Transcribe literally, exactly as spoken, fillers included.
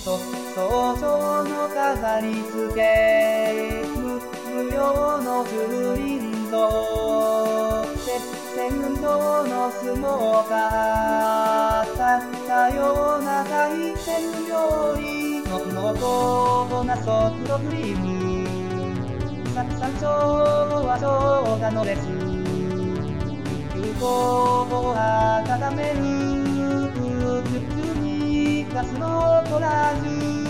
そ、早朝の飾り付け、無、無料の駐輪場、せ、線路のスモーカー、た、多様な海鮮料理の濃厚なソフトクリーム、さ、山頂は長蛇の列、空港を温める、包みガスのコラージュ